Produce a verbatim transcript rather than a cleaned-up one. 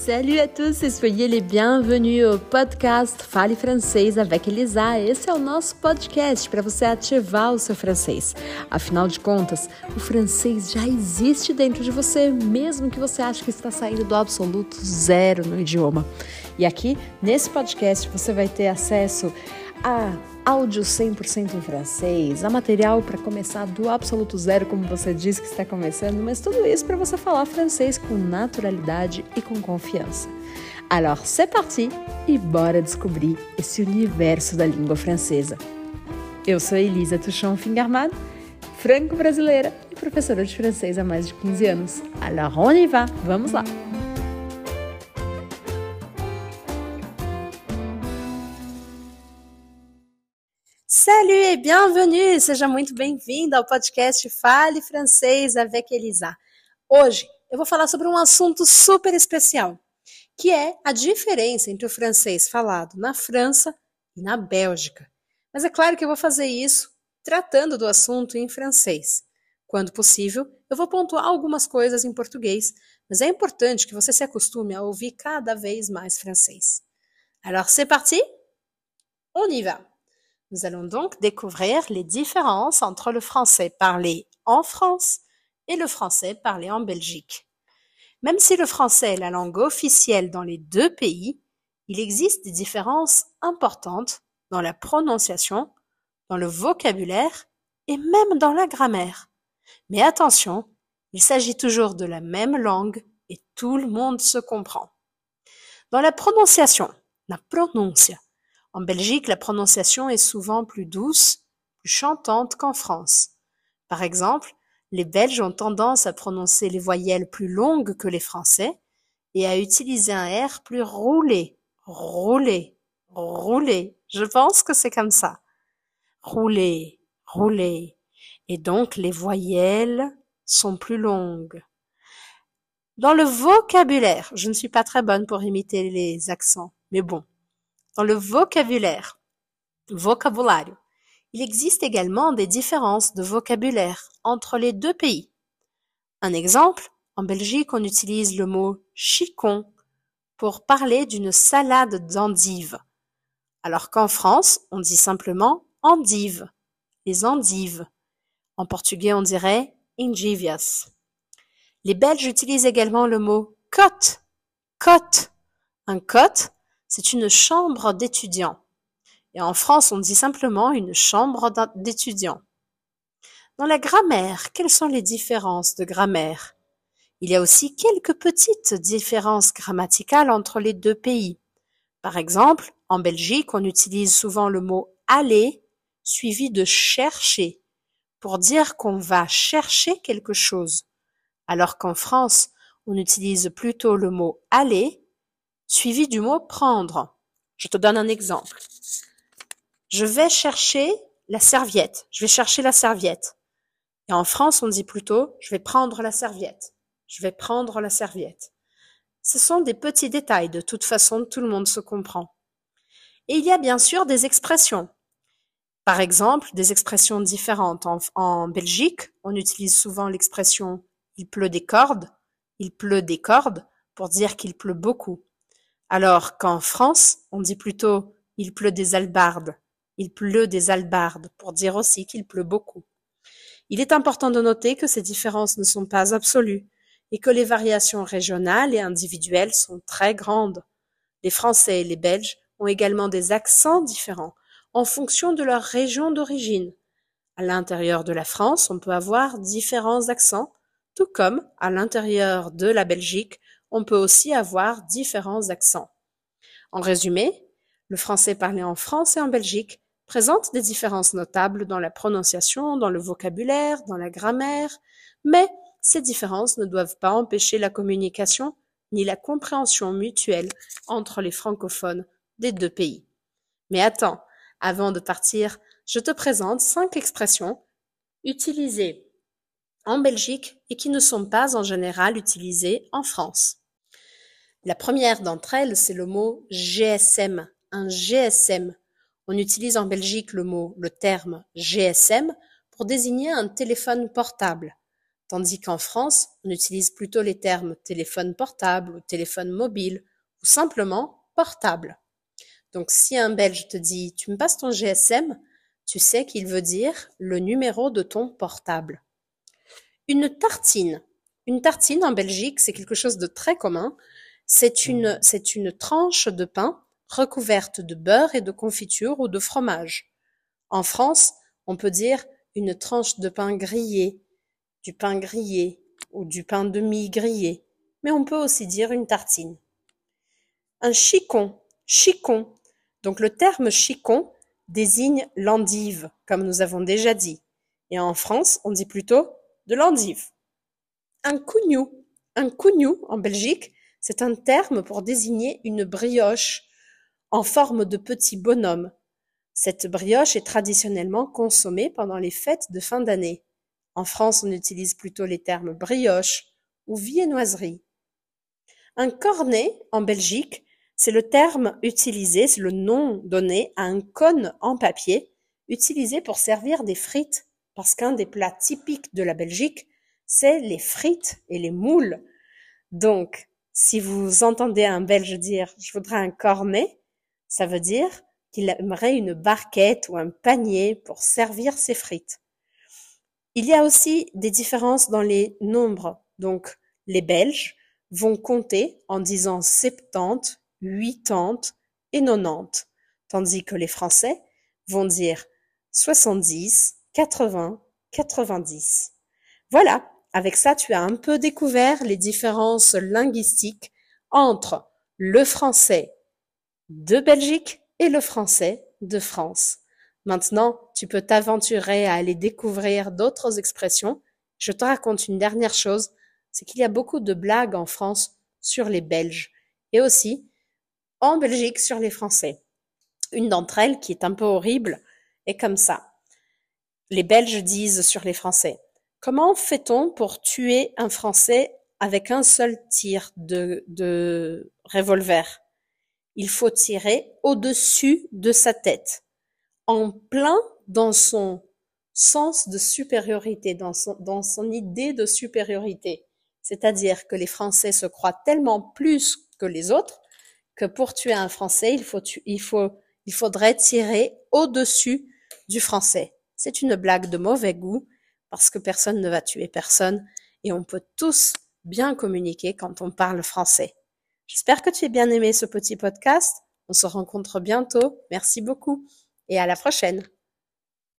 Salut à tous e soyez les bienvenus au podcast Fale Francês avec Elisa. Esse é o nosso podcast para você ativar o seu francês. Afinal de contas, o francês já existe dentro de você, mesmo que você ache que está saindo do absoluto zero no idioma. E aqui, nesse podcast, você vai ter acesso a áudio cem por cento em francês, a material para começar do absoluto zero, como você disse que está começando, mas tudo isso para você falar francês com naturalidade e com confiança. Alors, c'est parti e bora descobrir esse universo da língua francesa. Eu sou Elisa Tuchon-Fingerman, franco-brasileira e professora de francês há mais de quinze anos. Alors, on y va! Vamos lá! Salut et bienvenue! Seja muito bem-vindo ao podcast Fale Francês avec Elisa. Hoje eu vou falar sobre um assunto super especial, que é a diferença entre o francês falado na França e na Bélgica. Mas é claro que eu vou fazer isso tratando do assunto em francês. Quando possível, eu vou pontuar algumas coisas em português, mas é importante que você se acostume a ouvir cada vez mais francês. Alors c'est parti? On y va! Nous allons donc découvrir les différences entre le français parlé en France et le français parlé en Belgique. Même si le français est la langue officielle dans les deux pays, il existe des différences importantes dans la prononciation, dans le vocabulaire et même dans la grammaire. Mais attention, il s'agit toujours de la même langue et tout le monde se comprend. Dans la prononciation, la pronuncia, en Belgique, la prononciation est souvent plus douce, plus chantante qu'en France. Par exemple, les Belges ont tendance à prononcer les voyelles plus longues que les Français et à utiliser un R plus roulé, roulé, roulé. Je pense que c'est comme ça. Roulé, roulé. Et donc, les voyelles sont plus longues. Dans le vocabulaire, je ne suis pas très bonne pour imiter les accents, mais bon. Dans le vocabulaire, vocabulario, il existe également des différences de vocabulaire entre les deux pays. Un exemple, en Belgique, on utilise le mot chicon pour parler d'une salade d'endives, alors qu'en France, on dit simplement endives, les endives. En portugais, on dirait endivias. Les Belges utilisent également le mot cote, cote. Un cote, c'est une chambre d'étudiants. Et en France, on dit simplement une chambre d'étudiants. Dans la grammaire, quelles sont les différences de grammaire? Il y a aussi quelques petites différences grammaticales entre les deux pays. Par exemple, en Belgique, on utilise souvent le mot aller suivi de chercher pour dire qu'on va chercher quelque chose. Alors qu'en France, on utilise plutôt le mot aller suivi du mot prendre. Je te donne un exemple. Je vais chercher la serviette. Je vais chercher la serviette. Et en France, on dit plutôt je vais prendre la serviette. Je vais prendre la serviette. Ce sont des petits détails. De toute façon, tout le monde se comprend. Et il y a bien sûr des expressions. Par exemple, des expressions différentes. En, en Belgique, on utilise souvent l'expression il pleut des cordes. Il pleut des cordes pour dire qu'il pleut beaucoup. Alors qu'en France, on dit plutôt « il pleut des albardes ». Il pleut des albardes pour dire aussi qu'il pleut beaucoup. Il est important de noter que ces différences ne sont pas absolues et que les variations régionales et individuelles sont très grandes. Les Français et les Belges ont également des accents différents en fonction de leur région d'origine. À l'intérieur de la France, on peut avoir différents accents, tout comme à l'intérieur de la Belgique, on peut aussi avoir différents accents. En résumé, le français parlé en France et en Belgique présente des différences notables dans la prononciation, dans le vocabulaire, dans la grammaire, mais ces différences ne doivent pas empêcher la communication ni la compréhension mutuelle entre les francophones des deux pays. Mais attends, avant de partir, je te présente cinq expressions utilisées en Belgique et qui ne sont pas en général utilisées en France. La première d'entre elles, c'est le mot G S M, un G S M. On utilise en Belgique le mot, le terme G S M pour désigner un téléphone portable. Tandis qu'en France, on utilise plutôt les termes téléphone portable ou téléphone mobile ou simplement portable. Donc si un Belge te dit « tu me passes ton G S M », tu sais qu'il veut dire le numéro de ton portable. Une tartine. Une tartine en Belgique, c'est quelque chose de très commun. C'est une, c'est une tranche de pain recouverte de beurre et de confiture ou de fromage. En France, on peut dire une tranche de pain grillé, du pain grillé ou du pain demi grillé, mais on peut aussi dire une tartine. Un chicon, chicon. Donc le terme chicon désigne l'endive, comme nous avons déjà dit. Et en France, on dit plutôt de l'endive. Un cougnou. Un cougnou, en Belgique, c'est un terme pour désigner une brioche en forme de petit bonhomme. Cette brioche est traditionnellement consommée pendant les fêtes de fin d'année. En France, on utilise plutôt les termes brioche ou viennoiserie. Un cornet, en Belgique, c'est le terme utilisé, c'est le nom donné à un cône en papier utilisé pour servir des frites, parce qu'un des plats typiques de la Belgique, c'est les frites et les moules. Donc, si vous entendez un Belge dire « je voudrais un cornet », ça veut dire qu'il aimerait une barquette ou un panier pour servir ses frites. Il y a aussi des différences dans les nombres. Donc, les Belges vont compter en disant septante, huitante et nonante, tandis que les Français vont dire soixante-dix, quatre-vingts, quatre-vingt-dix. Voilà, avec ça, tu as un peu découvert les différences linguistiques entre le français de Belgique et le français de France. Maintenant, tu peux t'aventurer à aller découvrir d'autres expressions. Je te raconte une dernière chose, c'est qu'il y a beaucoup de blagues en France sur les Belges et aussi en Belgique sur les Français. Une d'entre elles, qui est un peu horrible, est comme ça. Les Belges disent sur les Français: comment fait-on pour tuer un Français avec un seul tir de, de revolver? Il faut tirer au-dessus de sa tête, en plein dans son sens de supériorité, dans son, dans son idée de supériorité. C'est-à-dire que les Français se croient tellement plus que les autres que pour tuer un Français, il faut, il faut, il faudrait tirer au-dessus du Français. C'est une blague de mauvais goût parce que personne ne va tuer personne et on peut tous bien communiquer quand on parle français. J'espère que tu as bien aimé ce petit podcast. On se rencontre bientôt. Merci beaucoup et à la prochaine.